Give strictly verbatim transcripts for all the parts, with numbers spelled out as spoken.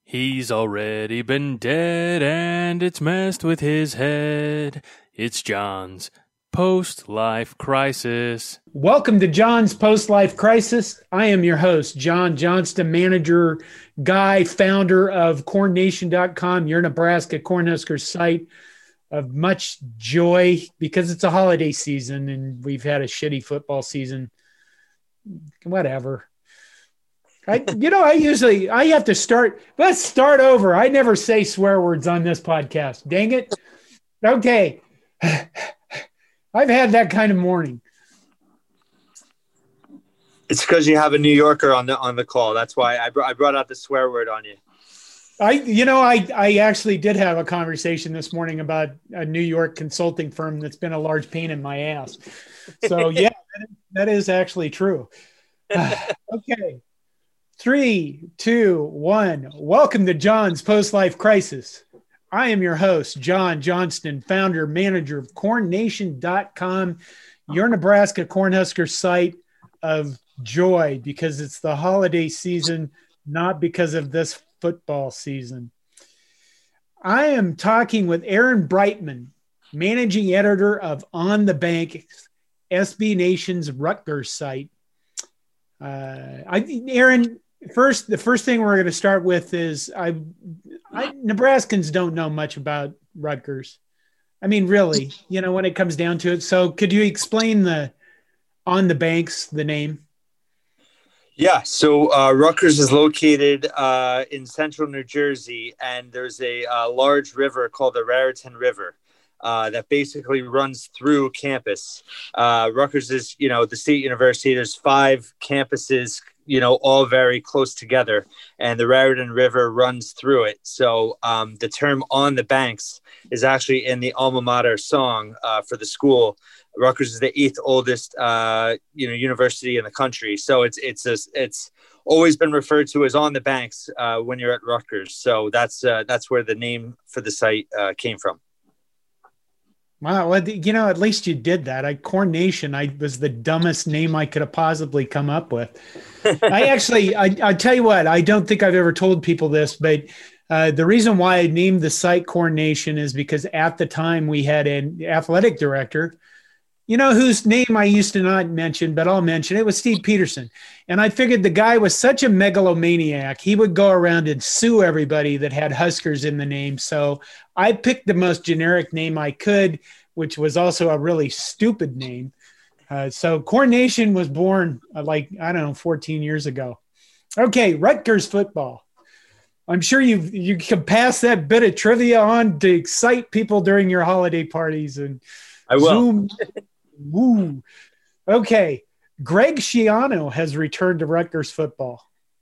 He's already been dead and it's messed with his head. It's John's post-life crisis. Welcome to John's post-life crisis. I am your host, John Johnston, manager, guy, founder of corn nation dot com, your Nebraska Cornhuskers site of much joy because it's a holiday season and we've had a shitty football season. Whatever. I, you know, I usually, I have to start, let's start over. I never say swear words on this podcast. Dang it. Okay. I've had that kind of morning. It's because you have a New Yorker on the, on the call. That's why I, br- I brought out the swear word on you. I, you know, I, I actually did have a conversation this morning about a New York consulting firm that's been a large pain in my ass. So yeah, that is, that is actually true. Okay. Three, two, one. Welcome to John's Post-Life Crisis. I am your host, John Johnston, founder, manager of corn nation dot com, your Nebraska Cornhusker site of joy because it's the holiday season, not because of this football season. I am talking with Aaron Breitman, managing editor of On the Bank, S B Nation's Rutgers site. Uh, I, Aaron, First, the first thing we're going to start with is I, I, Nebraskans don't know much about Rutgers. I mean, really, you know, when it comes down to it. So could you explain the On the Banks, the name? Yeah. So uh, Rutgers is located uh, in central New Jersey, and there's a uh, large river called the Raritan River uh, that basically runs through campus. Uh, Rutgers is, you know, the state university. There's five campuses, you know, all very close together, and the Raritan River runs through it. So um, the term On the Banks is actually in the alma mater song uh, for the school. Rutgers is the eighth oldest, uh, you know, university in the country. So it's, it's, a, it's always been referred to as On the Banks uh, when you're at Rutgers. So that's, uh, that's where the name for the site uh, came from. Wow. Well, you know, at least you did that. I Corn Nation, I was the dumbest name I could have possibly come up with. I actually, I, I tell you what, I don't think I've ever told people this, but uh, the reason why I named the site Corn Nation is because at the time we had an athletic director, you know, whose name I used to not mention, but I'll mention it was Steve Peterson. And I figured the guy was such a megalomaniac. He would go around and sue everybody that had Huskers in the name. So I picked the most generic name I could, which was also a really stupid name. Uh, so Corn Nation was born uh, like, I don't know, fourteen years ago. Okay. Rutgers football. I'm sure you you can pass that bit of trivia on to excite people during your holiday parties and I will. Zoom. Woo. Okay. Greg Schiano has returned to Rutgers football.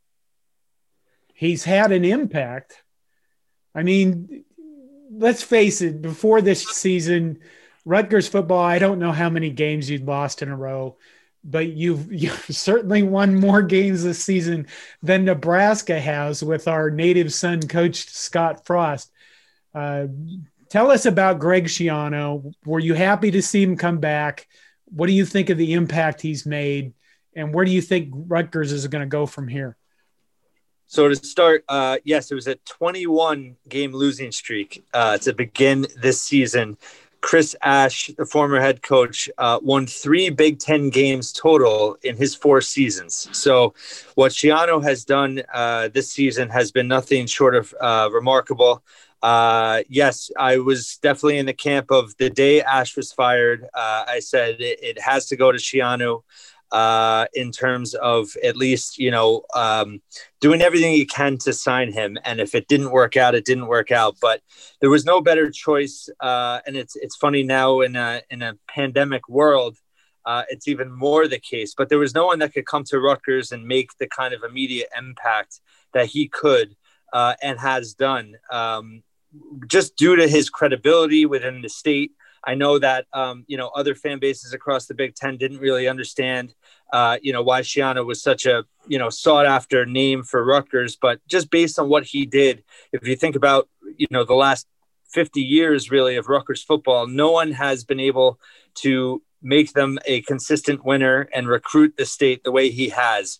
He's had an impact. I mean, let's face it, before this season, Rutgers football, I don't know how many games you've lost in a row, but you've, you've certainly won more games this season than Nebraska has with our native son, Coach Scott Frost. Uh, Tell us about Greg Schiano. Were you happy to see him come back? What do you think of the impact he's made? And where do you think Rutgers is going to go from here? So to start, uh, yes, it was a twenty-one game losing streak uh, to begin this season. Chris Ash, the former head coach, uh, won three Big Ten games total in his four seasons. So what Schiano has done uh, this season has been nothing short of uh, remarkable. Uh, yes, I was definitely in the camp of the day Ash was fired. Uh, I said it, it has to go to Schiano uh, in terms of at least, you know, um, doing everything you can to sign him. And if it didn't work out, it didn't work out. But there was no better choice. Uh, and it's it's funny now in a in a pandemic world, uh, it's even more the case. But there was no one that could come to Rutgers and make the kind of immediate impact that he could uh, and has done. Um, just due to his credibility within the state. I know that, um, you know, other fan bases across the Big Ten didn't really understand, uh, you know, why Schiano was such a, you know, sought after name for Rutgers, but just based on what he did, if you think about, you know, the last fifty years really of Rutgers football, no one has been able to make them a consistent winner and recruit the state the way he has.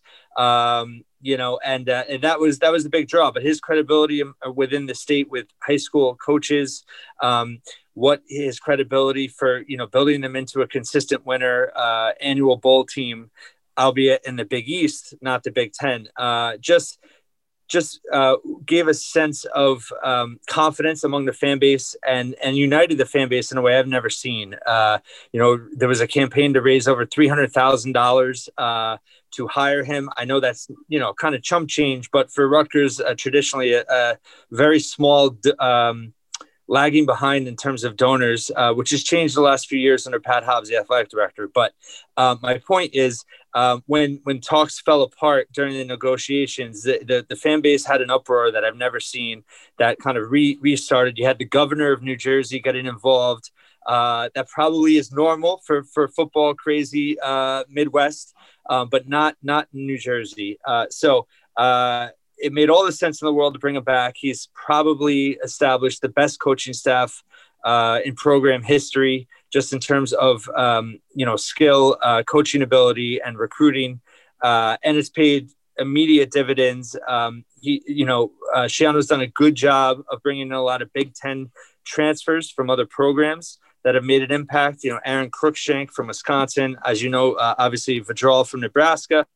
Um, you know, and, uh, and that was, that was the big draw, but his credibility within the state with high school coaches, um, what his credibility for, you know, building them into a consistent winner, uh, annual bowl team, albeit in the Big East, not the Big Ten, uh, just, just uh, gave a sense of um, confidence among the fan base and, and united the fan base in a way I've never seen. Uh, you know, there was a campaign to raise over three hundred thousand dollars uh, to hire him. I know that's, you know, kind of chump change, but for Rutgers, uh, traditionally a, a very small, um, lagging behind in terms of donors, uh, which has changed the last few years under Pat Hobbs, the athletic director. But um, my point is, uh, when when talks fell apart during the negotiations, the, the, the fan base had an uproar that I've never seen, that kind of re- restarted. You had the governor of New Jersey getting involved. Uh, that probably is normal for, for football crazy uh, Midwest, um, but not not in New Jersey. Uh, so uh, it made all the sense in the world to bring him back. He's probably established the best coaching staff uh, in program history, just in terms of, um, you know, skill, uh, coaching ability, and recruiting. Uh, and it's paid immediate dividends. Um, he, you know, uh, Schiano's done a good job of bringing in a lot of Big Ten transfers from other programs that have made an impact. You know, Aaron Cruikshank from Wisconsin, as you know, uh, obviously Vidral from Nebraska.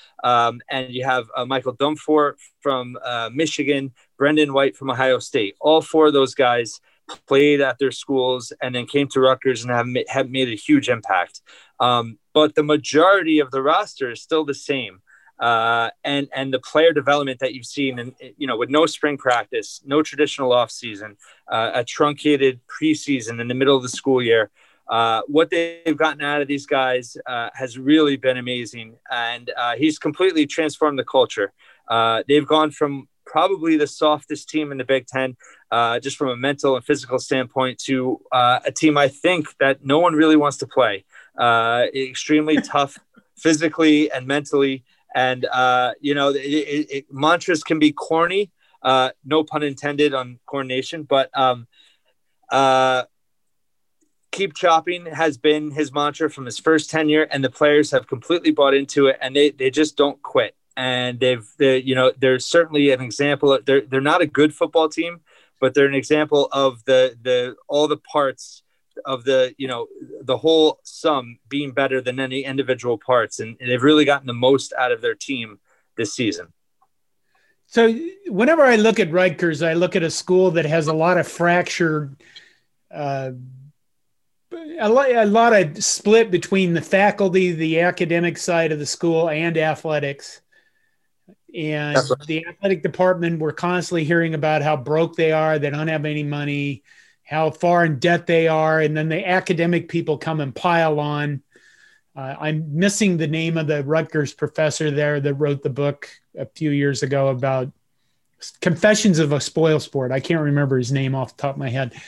Um, and you have uh, Michael Dumfort from uh, Michigan, Brendan White from Ohio State. All four of those guys played at their schools and then came to Rutgers and have, ma- have made a huge impact. Um, but the majority of the roster is still the same. Uh, and, and the player development that you've seen, and, you know, with no spring practice, no traditional off season, uh, a truncated preseason in the middle of the school year, Uh, what they've gotten out of these guys uh, has really been amazing. And uh, he's completely transformed the culture. Uh, they've gone from probably the softest team in the Big Ten, uh, just from a mental and physical standpoint, to uh, a team I think that no one really wants to play. Uh, extremely tough physically and mentally. And, uh, you know, it, it, it, mantras can be corny, uh, no pun intended on coordination, but um, uh, keep chopping has been his mantra from his first tenure, and the players have completely bought into it, and they, they just don't quit. And they've, they, you know, they're certainly an example of, they're, they're not a good football team, but they're an example of the, the, all the parts of the, you know, the whole sum being better than any individual parts. And they've really gotten the most out of their team this season. So whenever I look at Rutgers, I look at a school that has a lot of fractured, uh, A lot, a lot of split between the faculty, the academic side of the school, and athletics. And right. The athletic department, we're constantly hearing about how broke they are. They don't have any money, how far in debt they are. And then the academic people come and pile on. Uh, I'm missing the name of the Rutgers professor there that wrote the book a few years ago about Confessions of a Spoil Sport. I can't remember his name off the top of my head.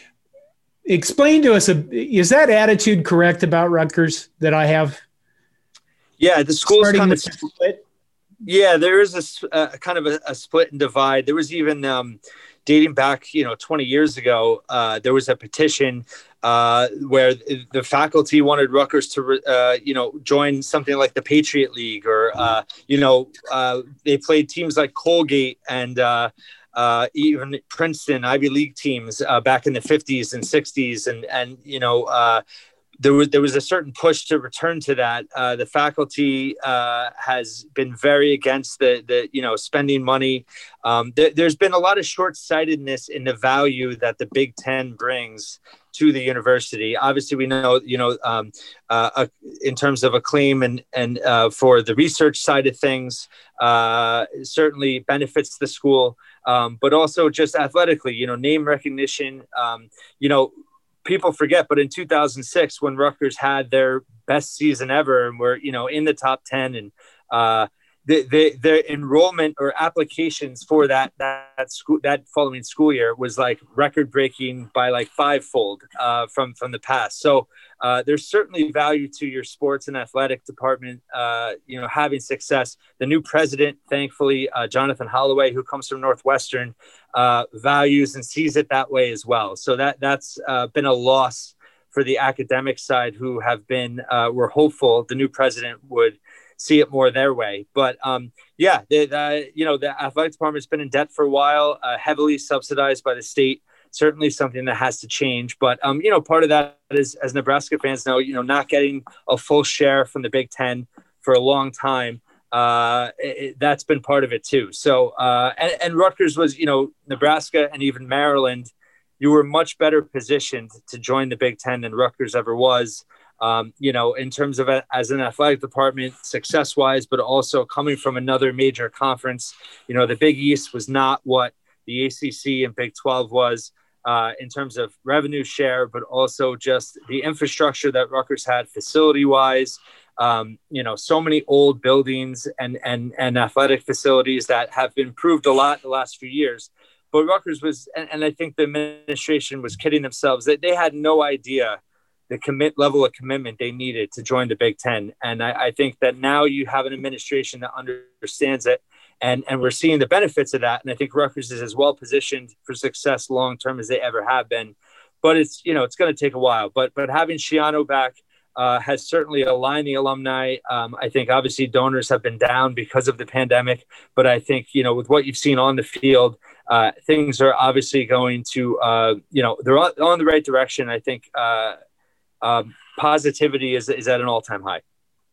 Explain to us, is that attitude correct about Rutgers that I have? Yeah, the school's kind of split. Yeah, there is a uh, kind of a, a split and divide. There was even um, dating back, you know, twenty years ago, uh, there was a petition uh, where the faculty wanted Rutgers to, uh, you know, join something like the Patriot League, or, uh, you know, uh, they played teams like Colgate and uh, Uh, even Princeton, Ivy League teams uh, back in the fifties and sixties. And, and you know, uh, there was there was a certain push to return to that. Uh, the faculty uh, has been very against the, the you know, spending money. Um, th- there's been a lot of short-sightedness in the value that the Big Ten brings to the university. Obviously, we know, you know, um, uh, uh, in terms of acclaim and, and uh, for the research side of things, uh, certainly benefits the school. Um, but also just athletically, you know, name recognition, um, you know, people forget, but in two thousand six, when Rutgers had their best season ever and were, you know, in the top ten, and uh, the, the, the enrollment or applications for that, that school, that following school year was like record breaking by like fivefold uh, from, from the past. So uh, there's certainly value to your sports and athletic department, uh, you know, having success. The new president, thankfully, uh, Jonathan Holloway, who comes from Northwestern, uh, values and sees it that way as well. So that that's uh, been a loss for the academic side who have been, uh, were hopeful the new president would see it more their way. But um, yeah, the, the, you know, the athletic department's been in debt for a while, uh, heavily subsidized by the state. Certainly something that has to change. But, um, you know, part of that is, as Nebraska fans know, you know, not getting a full share from the Big Ten for a long time. Uh, it, that's been part of it too. So, uh, and, and Rutgers was, you know, Nebraska and even Maryland, you were much better positioned to join the Big Ten than Rutgers ever was. Um, you know, in terms of a, as an athletic department, success wise, but also coming from another major conference. You know, the Big East was not what the A C C and Big twelve was. Uh, in terms of revenue share, but also just the infrastructure that Rutgers had facility-wise. Um, you know, so many old buildings and and and athletic facilities that have improved a lot the last few years. But Rutgers was, and, and I think the administration was kidding themselves that they had no idea the commit level of commitment they needed to join the Big Ten. And I, I think that now you have an administration that understands it. And, and we're seeing the benefits of that. And I think Rutgers is as well positioned for success long-term as they ever have been. But it's, you know, it's going to take a while. But but having Schiano back uh, has certainly aligned the alumni. Um, I think obviously donors have been down because of the pandemic. But I think, you know, with what you've seen on the field, uh, things are obviously going to, uh, you know, they're on, on the right direction. I think uh, um, positivity is, is at an all-time high.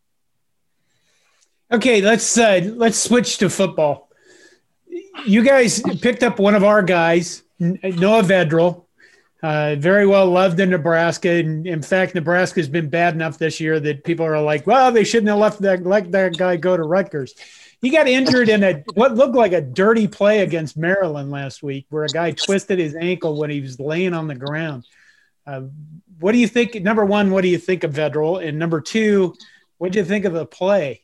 Okay, let's uh, let's switch to football. You guys picked up one of our guys, Noah Vedral, uh, very well loved in Nebraska. And in fact, Nebraska has been bad enough this year that people are like, well, they shouldn't have left that, let that guy go to Rutgers. He got injured in a what looked like a dirty play against Maryland last week, where a guy twisted his ankle when he was laying on the ground. Uh, what do you think? Number one, what do you think of Vedral? And number two, what do you think of the play?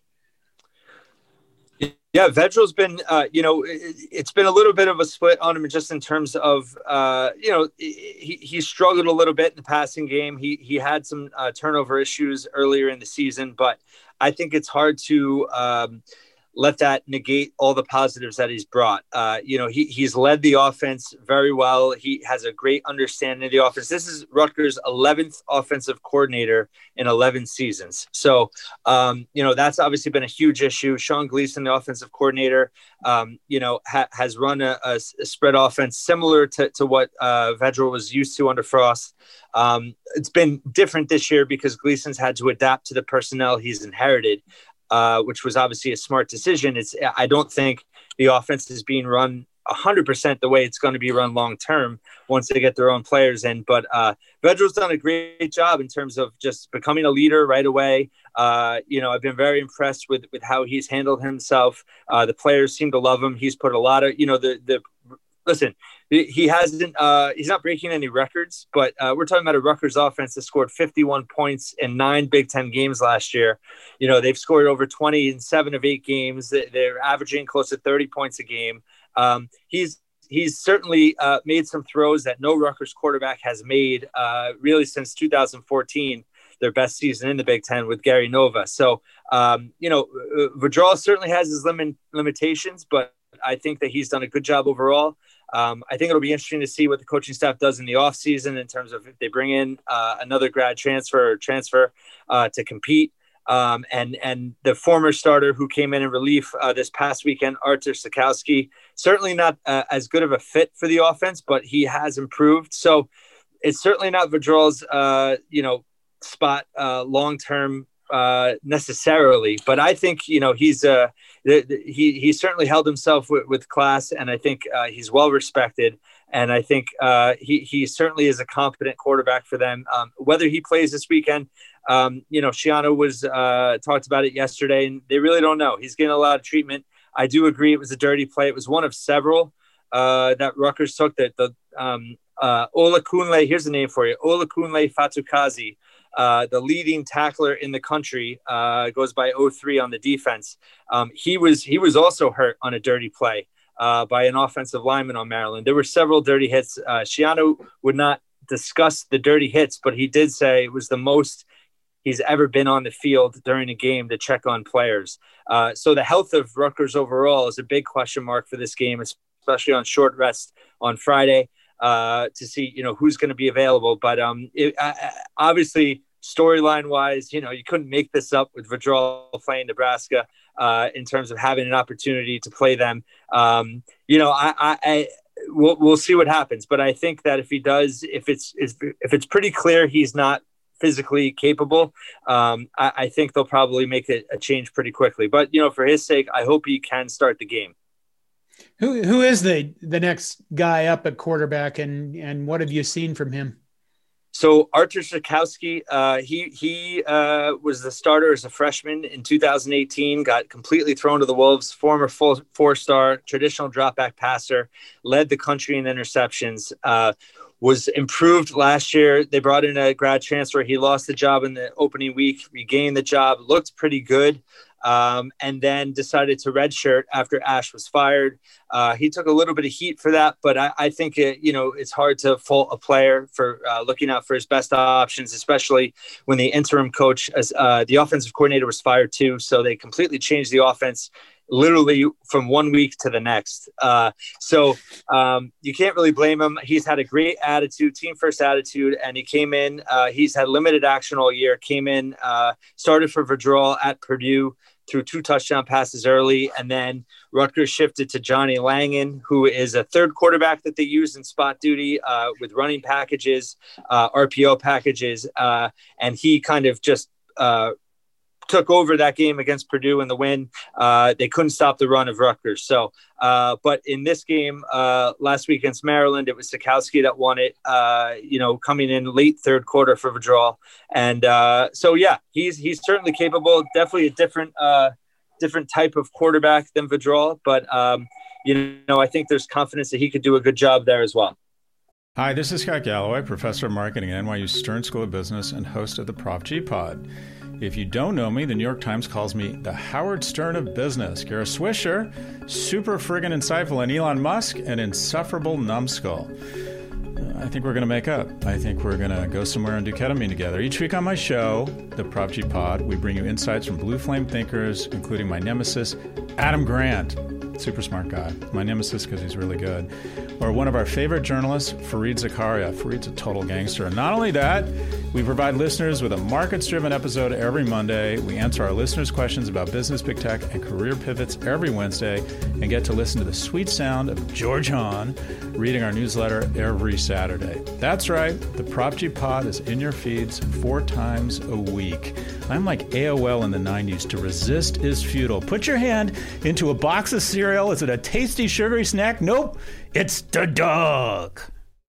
Yeah, Vedral's been, uh, you know, it, it's been a little bit of a split on him just in terms of, uh, you know, he, he struggled a little bit in the passing game. He he had some uh, turnover issues earlier in the season, but I think it's hard to um, let that negate all the positives that he's brought. Uh, you know, he he's led the offense very well. He has a great understanding of the offense. This is Rutgers' eleventh offensive coordinator in eleven seasons. So, um, you know, that's obviously been a huge issue. Sean Gleason, the offensive coordinator, um, you know, ha- has run a, a spread offense similar to, to what uh, Vedral was used to under Frost. Um, it's been different this year because Gleason's had to adapt to the personnel he's inherited. Uh, which was obviously a smart decision. It's I don't think the offense is being run one hundred percent the way it's going to be run long-term once they get their own players in. But uh, Vedral's done a great job in terms of just becoming a leader right away. Uh, you know, I've been very impressed with, with how he's handled himself. Uh, the players seem to love him. He's put a lot of, you know, the the listen, he hasn't, uh, he's not breaking any records, but uh, we're talking about a Rutgers offense that scored fifty-one points in nine Big Ten games last year. You know, they've scored over twenty in seven of eight games. They're averaging close to thirty points a game. Um, he's, he's certainly uh, made some throws that no Rutgers quarterback has made uh, really since two thousand fourteen, their best season in the Big Ten with Gary Nova. So, um, you know, Vedral certainly has his limit, limitations, but I think that he's done a good job overall. Um, I think it'll be interesting to see what the coaching staff does in the offseason in terms of if they bring in uh, another grad transfer or transfer uh, to compete. Um, and and the former starter who came in in relief uh, this past weekend, Artur Sikowski, certainly not uh, as good of a fit for the offense, but he has improved. So it's certainly not Vedral's, uh, you know, spot uh, long-term uh, necessarily, but I think, you know, he's uh, the, the, he he certainly held himself with, with class, and I think uh, he's well respected. And I think uh, he he certainly is a competent quarterback for them. Um, whether he plays this weekend, um, you know, Schiano was uh, talked about it yesterday, and they really don't know. He's getting a lot of treatment. I do agree it was a dirty play. It was one of several uh, that Rutgers took. That the um, uh, Olakunle, here's the name for you, Olakunle Fatukazi. Uh, the leading tackler in the country, uh, goes by oh three on the defense. Um, he was he was also hurt on a dirty play uh, by an offensive lineman on Maryland. There were several dirty hits. Uh, Schiano would not discuss the dirty hits, but he did say it was the most he's ever been on the field during a game to check on players. Uh, so the health of Rutgers overall is a big question mark for this game, especially on short rest on Friday. uh, to see, you know, who's going to be available. But um, it, uh, obviously, storyline wise, you know, you couldn't make this up with Vedral playing Nebraska uh, in terms of having an opportunity to play them. Um, you know, I, I, I we'll, we'll see what happens. But I think that if he does, if it's if, if it's pretty clear he's not physically capable, um, I, I think they'll probably make a, a change pretty quickly. But, you know, for his sake, I hope he can start the game. Who who is the the next guy up at quarterback, and and what have you seen from him? So Artur Sitkowski, uh, he he uh, was the starter as a freshman in two thousand eighteen, got completely thrown to the wolves, former full, four-star traditional drop-back passer, led the country in interceptions, uh, was improved last year. They brought in a grad transfer. He lost the job in the opening week, regained the job, looked pretty good. Um, and then decided to redshirt after Ash was fired. Uh, he took a little bit of heat for that, but I, I think it, you know, it's hard to fault a player for uh, looking out for his best options, especially when the interim coach, as uh, the offensive coordinator, was fired too. So they completely changed the offense literally from one week to the next. Uh, so um, you can't really blame him. He's had a great attitude, team first attitude, and he came in. Uh, he's had limited action all year. Came in, uh, started for Vedral at Purdue, threw two touchdown passes early, and then Rutgers shifted to Johnny Langen, who is a third quarterback that they use in spot duty uh, with running packages, uh, R P O packages, uh, and he kind of just uh, took over that game against Purdue in the win. Uh, they couldn't stop the run of Rutgers. So, uh, but in this game uh, last week against Maryland, it was Sitkowski that won it, uh, you know, coming in late third quarter for Vedral. And uh, so, yeah, he's, he's certainly capable, definitely a different, uh, different type of quarterback than Vedral. But, um, you know, I think there's confidence that he could do a good job there as well. Hi, this is Scott Galloway, professor of marketing at N Y U Stern School of Business and host of the Prop G Pod. If you don't know me, the New York Times calls me the Howard Stern of business. Kara Swisher, super friggin' insightful, and Elon Musk, an insufferable numbskull. Uh, I think we're going to make up. I think we're going to go somewhere and do ketamine together. Each week on my show, the Prop G Pod, we bring you insights from blue flame thinkers, including my nemesis, Adam Grant. Super smart guy. My nemesis because he's really good. Or one of our favorite journalists, Fareed Zakaria. Fareed's a total gangster. And not only that, we provide listeners with a markets-driven episode every Monday. We answer our listeners' questions about business, big tech, and career pivots every Wednesday, and get to listen to the sweet sound of George Hahn reading our newsletter every Saturday. That's right. The Prop G Pod is in your feeds four times a week. I'm like A O L in the nineties. To resist is futile. Put your hand into a box of cereal. Is it a tasty, sugary snack? Nope. It's the dog.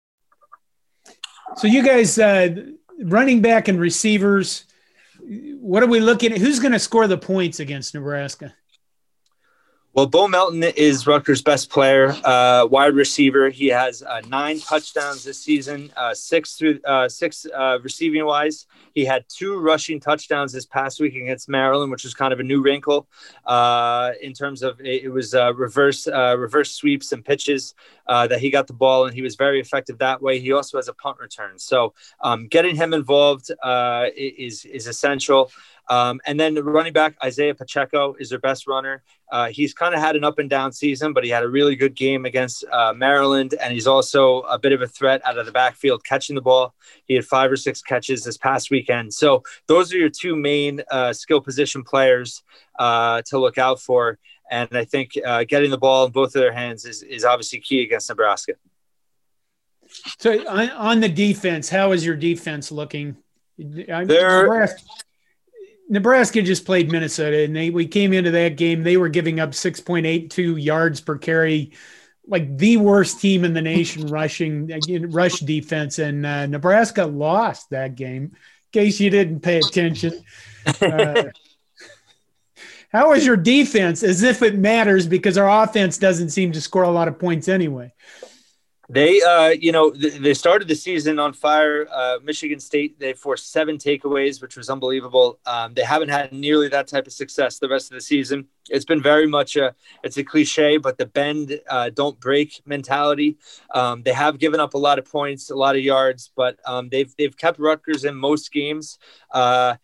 So you guys, uh, running back and receivers, what are we looking at? Who's going to score the points against Nebraska? Well, Bo Melton is Rutgers' best player, uh, wide receiver. He has uh, nine touchdowns this season, uh, six through uh, six uh, receiving wise. He had two rushing touchdowns this past week against Maryland, which was kind of a new wrinkle uh, in terms of it, it was uh, reverse uh, reverse sweeps and pitches uh, that he got the ball, and he was very effective that way. He also has a punt return, so um, getting him involved uh, is is essential. Um, and then the running back, Isaiah Pacheco, is their best runner. Uh, he's kind of had an up and down season, but he had a really good game against uh, Maryland. And he's also a bit of a threat out of the backfield, catching the ball. He had five or six catches this past weekend. So those are your two main uh, skill position players uh, to look out for. And I think uh, getting the ball in both of their hands is, is obviously key against Nebraska. So on, on the defense, how is your defense looking? Nebraska, Nebraska just played Minnesota, and they we came into that game. They were giving up six point eight two yards per carry, like the worst team in the nation rushing rush defense. And uh, Nebraska lost that game. In case you didn't pay attention, uh, how is your defense? As if it matters, because our offense doesn't seem to score a lot of points anyway. They, uh, you know, th- they started the season on fire. Uh, Michigan State, they forced seven takeaways, which was unbelievable. Um, they haven't had nearly that type of success the rest of the season. It's been very much a, it's a cliche, but the bend, uh, don't break mentality. Um, they have given up a lot of points, a lot of yards, but um, they've they've kept Rutgers in most games. Uh,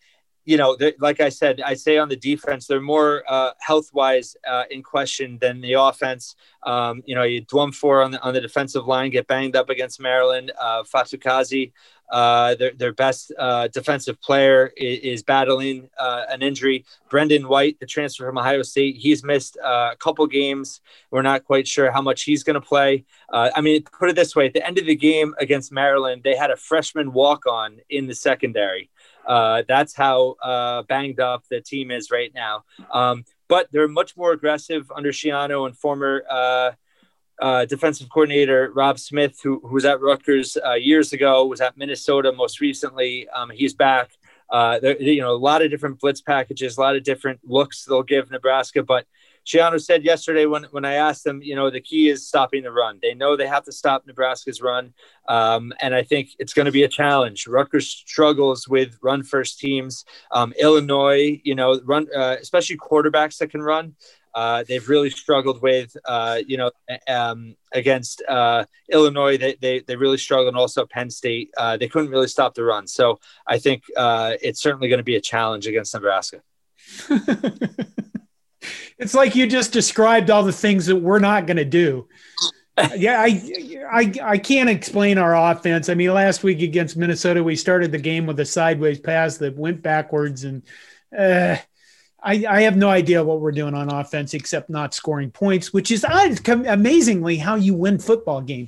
you know, like I said, I say on the defense, they're more uh, health-wise uh, in question than the offense. Um, you know, you Dwumfor on the on the defensive line get banged up against Maryland. Uh, Fatukazi, uh, their their best uh, defensive player, is, is battling uh, an injury. Brendan White, the transfer from Ohio State, he's missed uh, a couple games. We're not quite sure how much he's going to play. Uh, I mean, put it this way: at the end of the game against Maryland, they had a freshman walk-on in the secondary. Uh, that's how uh, banged up the team is right now. Um, but they're much more aggressive under Schiano and former uh, uh, defensive coordinator Rob Smith, who, who was at Rutgers uh, years ago, was at Minnesota most recently. Um, he's back. Uh, there, you know, a lot of different blitz packages, a lot of different looks they'll give Nebraska. But Schiano said yesterday when, when I asked them, you know, the key is stopping the run. They know they have to stop Nebraska's run. Um, and I think it's going to be a challenge. Rutgers struggles with run first teams. Um, Illinois, you know, run, uh, especially quarterbacks that can run. Uh, they've really struggled with, uh, you know, um, against uh, Illinois. They, they they really struggled, and also Penn State. Uh, they couldn't really stop the run. So I think uh, it's certainly going to be a challenge against Nebraska. It's like you just described all the things that we're not going to do. Yeah, I, I I can't explain our offense. I mean, last week against Minnesota, we started the game with a sideways pass that went backwards, and uh, I, I have no idea what we're doing on offense except not scoring points, which is amazingly how you win football games.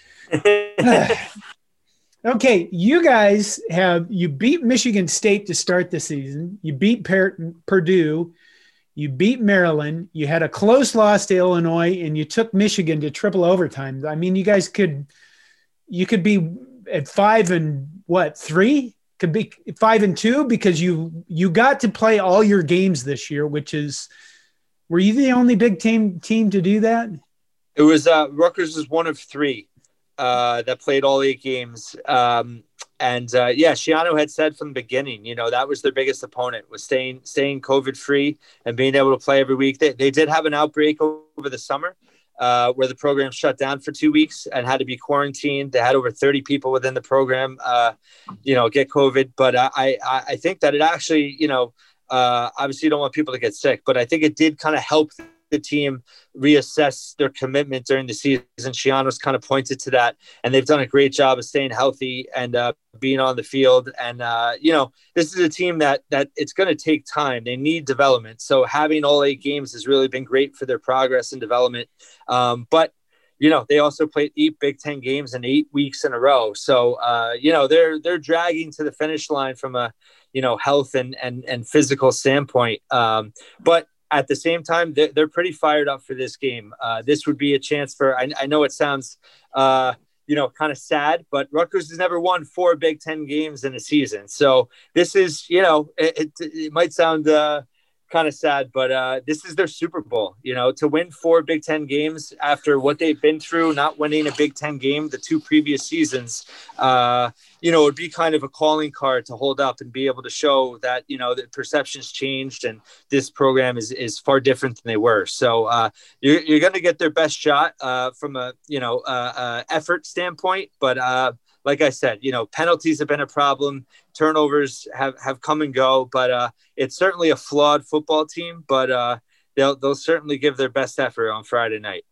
Okay, you guys have you beat Michigan State to start the season. You beat per- Purdue. You beat Maryland. You had a close loss to Illinois, and you took Michigan to triple overtime. I mean, you guys could, you could be at five and what three? Could be five and two because you you got to play all your games this year, which is. Were you the only Big Ten team to do that? It was uh, Rutgers was one of three uh, that played all eight games. Um, And uh, yeah, Schiano had said from the beginning, you know, that was their biggest opponent, was staying staying COVID free and being able to play every week. They, they did have an outbreak over the summer uh, where the program shut down for two weeks and had to be quarantined. They had over thirty people within the program, uh, you know, get COVID. But I, I, I think that it actually, you know, uh, obviously you don't want people to get sick, but I think it did kind of help the team reassess their commitment during the season. Schiano's kind of pointed to that, and they've done a great job of staying healthy and uh, being on the field. And, uh, you know, this is a team that, that it's going to take time. They need development. So having all eight games has really been great for their progress and development. Um, but, you know, they also played eight Big Ten games in eight weeks in a row. So, uh, you know, they're, they're dragging to the finish line from a, you know, health and, and, and physical standpoint. Um, but, at the same time, they're, they're pretty fired up for this game. Uh, this would be a chance for, I, I know it sounds, uh, you know, kind of sad, but Rutgers has never won four Big Ten games in a season. So this is, you know, it, it, it might sound uh, kind of sad, but uh, this is their Super Bowl, you know, to win four Big Ten games after what they've been through, not winning a Big Ten game the two previous seasons, uh, you know, it would be kind of a calling card to hold up and be able to show that, you know, the perceptions changed and this program is, is far different than they were. So uh, you're, you're going to get their best shot uh, from a, you know, uh, uh, effort standpoint. But uh, like I said, you know, penalties have been a problem. Turnovers have, have come and go, but uh, it's certainly a flawed football team, but uh, they'll, they'll certainly give their best effort on Friday night.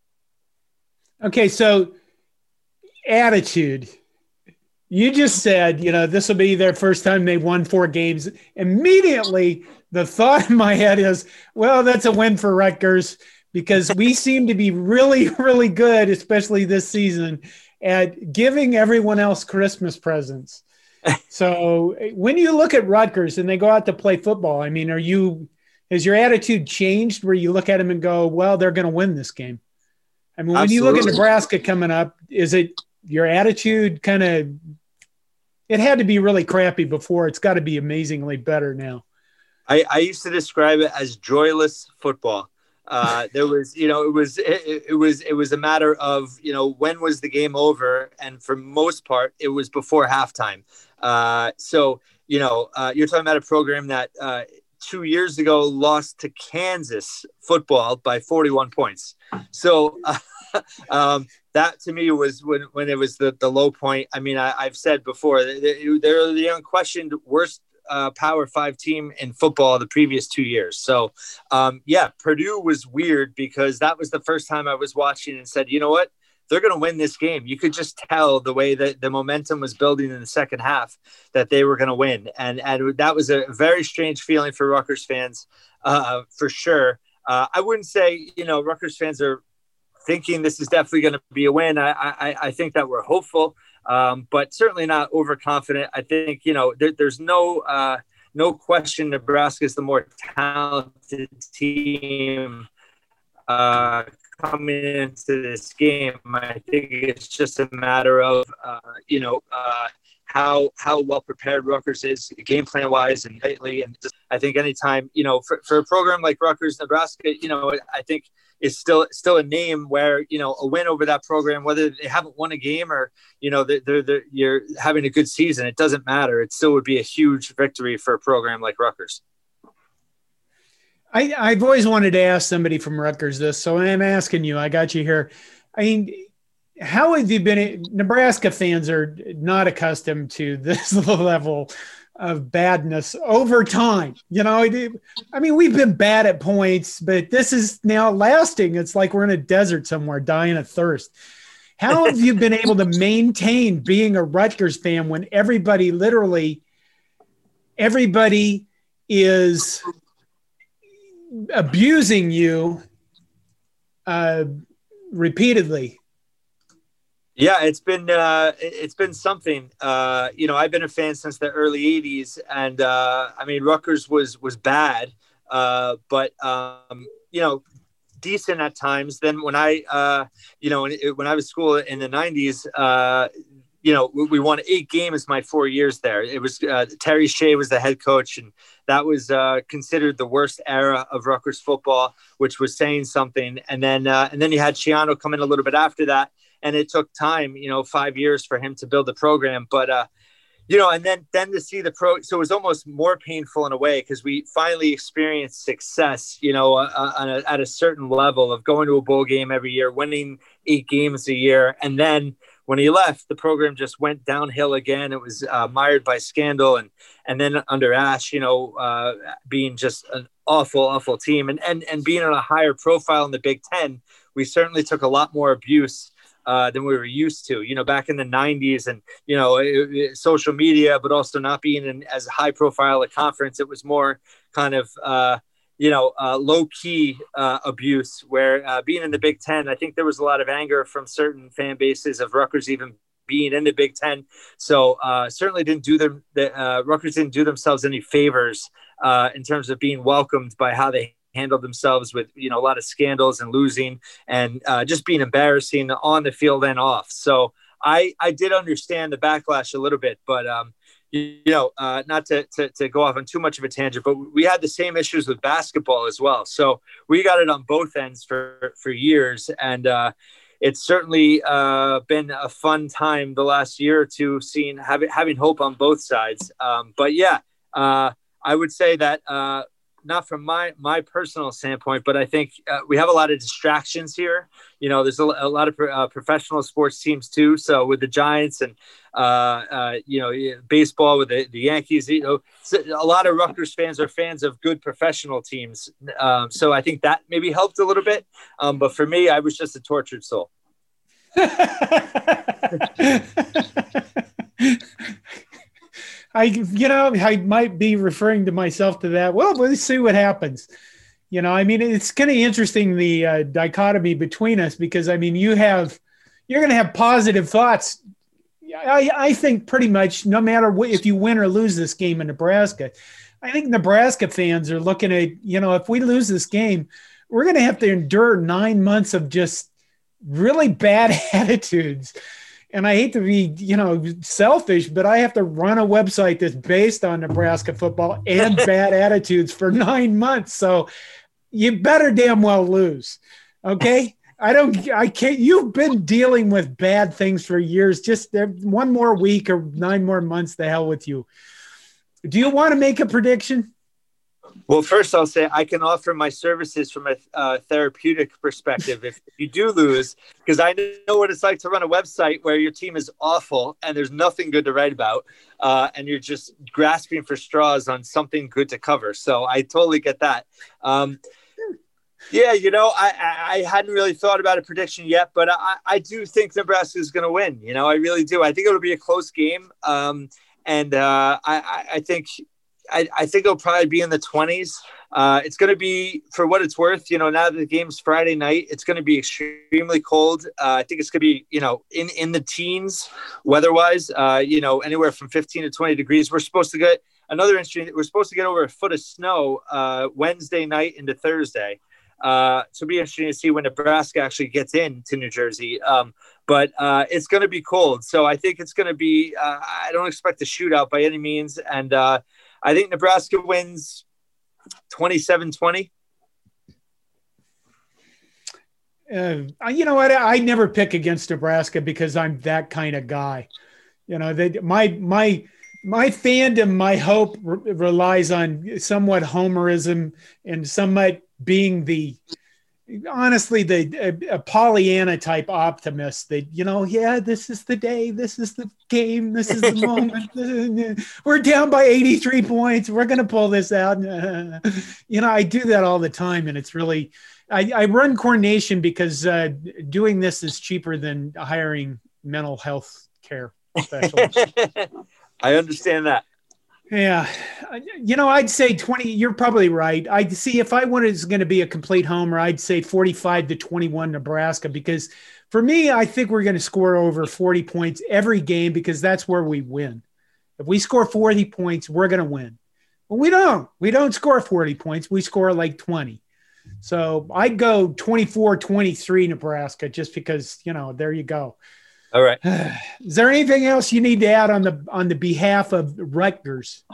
Okay. So attitude. You just said, you know, this will be their first time they won four games. Immediately, the thought in my head is, well, that's a win for Rutgers because we seem to be really, really good, especially this season, at giving everyone else Christmas presents. So when you look at Rutgers and they go out to play football, I mean, are you, has your attitude changed where you look at them and go, well, they're going to win this game? I mean, when Absolutely. You look at Nebraska coming up, is it your attitude kind of, it had to be really crappy before. It's got to be amazingly better now. I, I used to describe it as joyless football. Uh, there was, you know, it was, it, it was, it was a matter of, you know, when was the game over? And for most part, it was before halftime. Uh, so, you know, uh, you're talking about a program that uh, two years ago lost to Kansas football by forty-one points. So, uh, um, that to me was when, when it was the, the low point. I mean, I, I've said before, they're the unquestioned worst uh, Power Five team in football the previous two years. So, um, yeah, Purdue was weird because that was the first time I was watching and said, you know what? They're going to win this game. You could just tell the way that the momentum was building in the second half that they were going to win. And, and that was a very strange feeling for Rutgers fans, uh, for sure. Uh, I wouldn't say, you know, Rutgers fans are thinking this is definitely going to be a win. I, I, I think that we're hopeful, um, but certainly not overconfident. I think, you know, there, there's no, uh, no question Nebraska is the more talented team uh, coming into this game. I think it's just a matter of, uh, you know, uh, how how well prepared Rutgers is game plan wise and lately. And just, I think anytime, you know, for, for a program like Rutgers, Nebraska, you know, I think is still still a name where, you know, a win over that program, whether they haven't won a game or, you know, they're, they're, they're, you're having a good season, it doesn't matter. It still would be a huge victory for a program like Rutgers. I, I've always wanted to ask somebody from Rutgers this, so I'm asking you. I got you here. I mean, how have you been? Nebraska fans are not accustomed to this level of badness over time. You know, I mean, we've been bad at points, but this is now lasting. It's like we're in a desert somewhere dying of thirst. How have you been able to maintain being a Rutgers fan when everybody, literally everybody is abusing you uh, repeatedly? Yeah, it's been uh, it's been something. Uh, you know, I've been a fan since the early eighties, and uh, I mean, Rutgers was was bad, uh, but um, you know, decent at times. Then when I, uh, you know, when, when I was school in the nineties, uh, you know, we, we won eight games my four years there. It was uh, Terry Shea was the head coach, and that was uh, considered the worst era of Rutgers football, which was saying something. And then uh, and then you had Schiano come in a little bit after that. And it took time, you know, five years for him to build the program. But, uh, you know, and then then to see the pro. So it was almost more painful in a way because we finally experienced success, you know, uh, on a, at a certain level of going to a bowl game every year, winning eight games a year. And then when he left, the program just went downhill again. It was uh, mired by scandal. And and then under Ash, you know, uh, being just an awful, awful team and, and, and being on a higher profile in the Big Ten, we certainly took a lot more abuse Uh, than we were used to, you know, back in the nineties and, you know, it, it, social media, but also not being in as high profile a conference. It was more kind of, uh, you know, uh, low key uh, abuse where uh, being in the Big Ten, I think there was a lot of anger from certain fan bases of Rutgers even being in the Big Ten. So uh, certainly didn't do them, the, uh, Rutgers didn't do themselves any favors uh, in terms of being welcomed by how they handled themselves with, you know, a lot of scandals and losing and uh, just being embarrassing on the field and off. So I, I did understand the backlash a little bit, but um, you, you know, uh, not to, to, to go off on too much of a tangent, but we had the same issues with basketball as well. So we got it on both ends for, for years. And uh, it's certainly uh, been a fun time the last year or two, seeing, having, having hope on both sides. Um, but yeah, uh, I would say that, uh, not from my, my personal standpoint, but I think uh, we have a lot of distractions here. You know, there's a, a lot of uh, professional sports teams too. So with the Giants and, uh, uh, you know, baseball with the, the Yankees, you know, a lot of Rutgers fans are fans of good professional teams. Um, so I think that maybe helped a little bit. Um, but for me, I was just a tortured soul. I, you know, I might be referring to myself to that. Well, let's see what happens. You know, I mean, it's kind of interesting, the uh, dichotomy between us, because I mean, you have, you're going to have positive thoughts. I, I think pretty much no matter what, if you win or lose this game in Nebraska, I think Nebraska fans are looking at, you know, if we lose this game, we're going to have to endure nine months of just really bad attitudes. And I hate to be, you know, selfish, but I have to run a website that's based on Nebraska football and bad attitudes for nine months. So you better damn well lose. Okay. I don't, I can't, you've been dealing with bad things for years. Just one more week or nine more months, the hell with you. Do you want to make a prediction? Well, first I'll say I can offer my services from a uh, therapeutic perspective if you do lose, because I know what it's like to run a website where your team is awful and there's nothing good to write about, uh, and you're just grasping for straws on something good to cover. So I totally get that. Um, yeah, you know, I, I, I hadn't really thought about a prediction yet, but I, I do think Nebraska is going to win. You know, I really do. I think it'll be a close game, um, and uh, I, I think – I, I think it'll probably be in the twenties. Uh, it's going to be, for what it's worth, you know, now that the game's Friday night, it's going to be extremely cold. Uh, I think it's going to be, you know, in, in the teens weather-wise, uh, you know, anywhere from fifteen to twenty degrees. We're supposed to get another interesting, we're supposed to get over a foot of snow uh, Wednesday night into Thursday. Uh, so it'll be interesting to see when Nebraska actually gets into New Jersey. Um, but uh, it's going to be cold. So I think it's going to be, uh, I don't expect a shootout by any means. And, uh, I think Nebraska wins twenty-seven twenty. Uh, you know what? I never pick against Nebraska because I'm that kind of guy. You know, they, my my my fandom, my hope re- relies on somewhat homerism and somewhat being the honestly the a, a Pollyanna type optimist that, you know, yeah, this is the day, this is the game, this is the moment. We're down by eighty-three points, we're going to pull this out. You know, I do that all the time, and it's really I, I run Coronation because uh, doing this is cheaper than hiring mental health care specialists. I understand that. Yeah. You know, I'd say twenty. You're probably right. I'd see if I wanted it's going to be a complete homer, I'd say forty-five to twenty-one Nebraska, because for me, I think we're going to score over forty points every game because that's where we win. If we score forty points, we're going to win. But we don't. We don't score forty points. We score like twenty. So I'd go twenty-four twenty-three Nebraska just because, you know, there you go. All right. Is there anything else you need to add on the on the behalf of Rutgers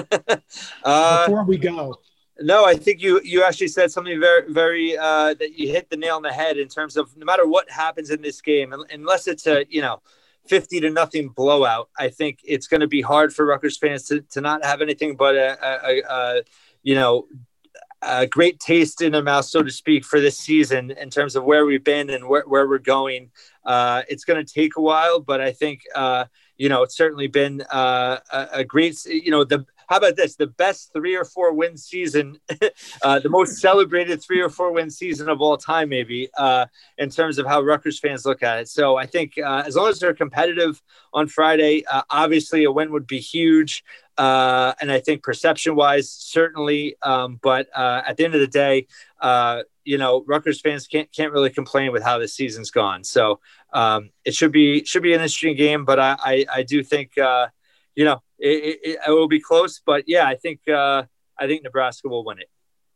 uh, before we go? No, I think you you actually said something very very uh, that you hit the nail on the head in terms of no matter what happens in this game, unless it's a you know fifty to nothing blowout, I think it's going to be hard for Rutgers fans to to not have anything but a, a, a you know. a great taste in their mouth, so to speak, for this season in terms of where we've been and where, where we're going. Uh, it's going to take a while, but I think, uh, you know, it's certainly been uh, a, a great, you know, the, how about this? The best three or four win season, uh, the most celebrated three or four win season of all time, maybe, uh, in terms of how Rutgers fans look at it. So I think uh, as long as they're competitive on Friday, uh, obviously a win would be huge. Uh, and I think perception wise, certainly. Um, but uh, at the end of the day, uh, you know, Rutgers fans can't can't really complain with how the season's gone. So um, it should be should be an interesting game. But I I, I do think uh, you know it, it, it will be close. But yeah, I think uh, I think Nebraska will win it.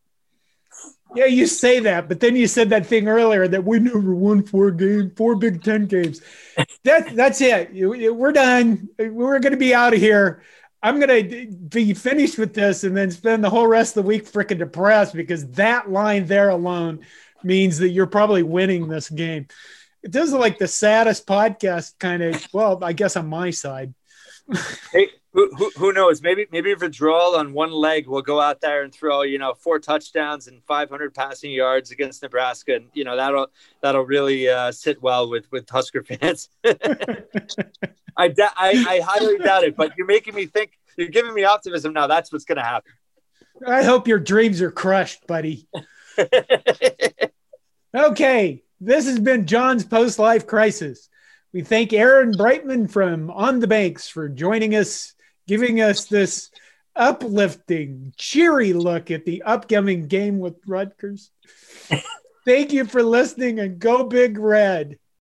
Yeah, you say that, but then you said that thing earlier that we never won four games, four Big Ten games. That that's it. You, we're done. We're going to be out of here. I'm going to be finished with this and then spend the whole rest of the week freaking depressed because that line there alone means that you're probably winning this game. It does look like the saddest podcast kind of, well, I guess on my side. Hey, who, who, who knows? Maybe maybe Vidral on one leg will go out there and throw, you know, four touchdowns and five hundred passing yards against Nebraska. And, you know, that'll that'll really uh, sit well with, with Husker fans. I, da- I I highly doubt it, but you're making me think. You're giving me optimism now. That's what's going to happen. I hope your dreams are crushed, buddy. Okay, this has been John's Post-Life Crisis. We thank Aaron Brightman from On the Banks for joining us, giving us this uplifting, cheery look at the upcoming game with Rutgers. Thank you for listening, and go Big Red.